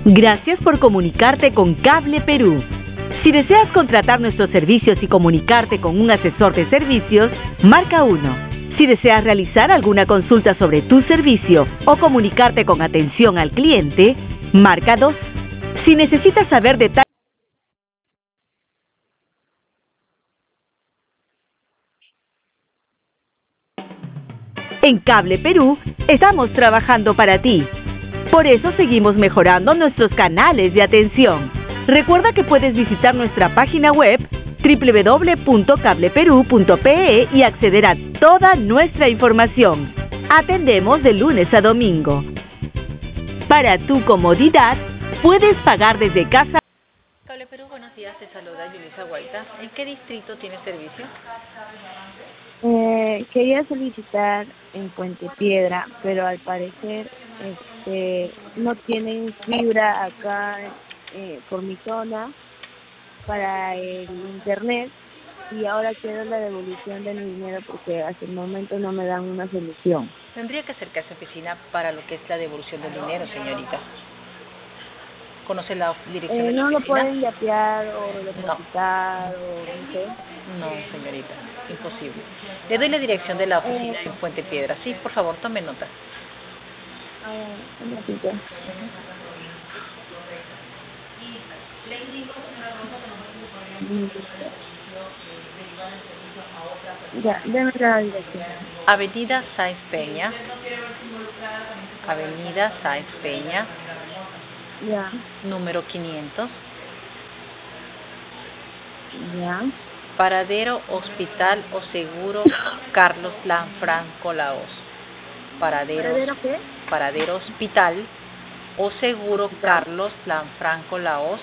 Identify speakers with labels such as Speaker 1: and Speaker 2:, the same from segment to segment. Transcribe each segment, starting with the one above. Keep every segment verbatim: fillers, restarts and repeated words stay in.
Speaker 1: Gracias por comunicarte con Cable Perú. Si deseas contratar nuestros servicios y comunicarte con un asesor de servicios, marca uno. Si deseas realizar alguna consulta sobre tu servicio o comunicarte con atención al cliente, marca dos. Si necesitas saber detalles en Cable Perú, estamos trabajando para ti. Por eso seguimos mejorando nuestros canales de atención. Recuerda que puedes visitar nuestra página web doble u doble u doble u punto cable perú punto pe e y acceder a toda nuestra información. Atendemos de lunes a domingo. Para tu comodidad, puedes pagar desde casa.
Speaker 2: Cable Perú, buenos días, te saluda Yulisa Guaita. ¿En qué distrito tienes servicio?
Speaker 3: Eh, quería solicitar en Puente Piedra, pero al parecer este, no tienen fibra acá eh, por mi zona para el internet y ahora quiero la devolución de mi dinero porque hasta el momento no me dan una solución.
Speaker 2: Tendría que acercarse a oficina para lo que es la devolución del dinero, señorita. ¿Conoce la dirección
Speaker 3: Eh,
Speaker 2: de la
Speaker 3: ¿No
Speaker 2: oficina?
Speaker 3: lo pueden yapear o depositar no. o no sé?
Speaker 2: No, señorita, imposible. Le doy la dirección de la oficina
Speaker 3: Eh,
Speaker 2: en Puente Piedra. Sí, por favor, tome nota.
Speaker 3: Ah, un ratito. Ya, déme la dirección.
Speaker 2: Avenida Sáenz Peña. Avenida Sáenz Peña.
Speaker 3: Ya.
Speaker 2: Número quinientos.
Speaker 3: Ya.
Speaker 2: Paradero Hospital o Seguro Carlos Lanfranco Laos. Paradero,
Speaker 3: ¿Paradero qué?
Speaker 2: Paradero Hospital o Seguro
Speaker 3: Ya.
Speaker 2: Carlos Lanfranco Laos.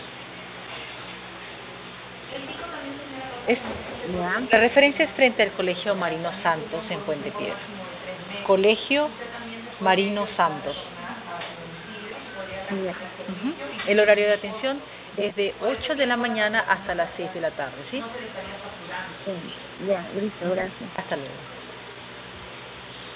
Speaker 2: Es,
Speaker 3: Ya.
Speaker 2: la referencia es frente al Colegio Marino Santos en Puente Piedra. Colegio Marino Santos.
Speaker 3: Ya.
Speaker 2: Uh-huh. El horario de atención es de ocho de la mañana hasta las seis de la tarde, ¿sí?
Speaker 3: Sí. Ya, listo, gracias.
Speaker 2: Hasta luego.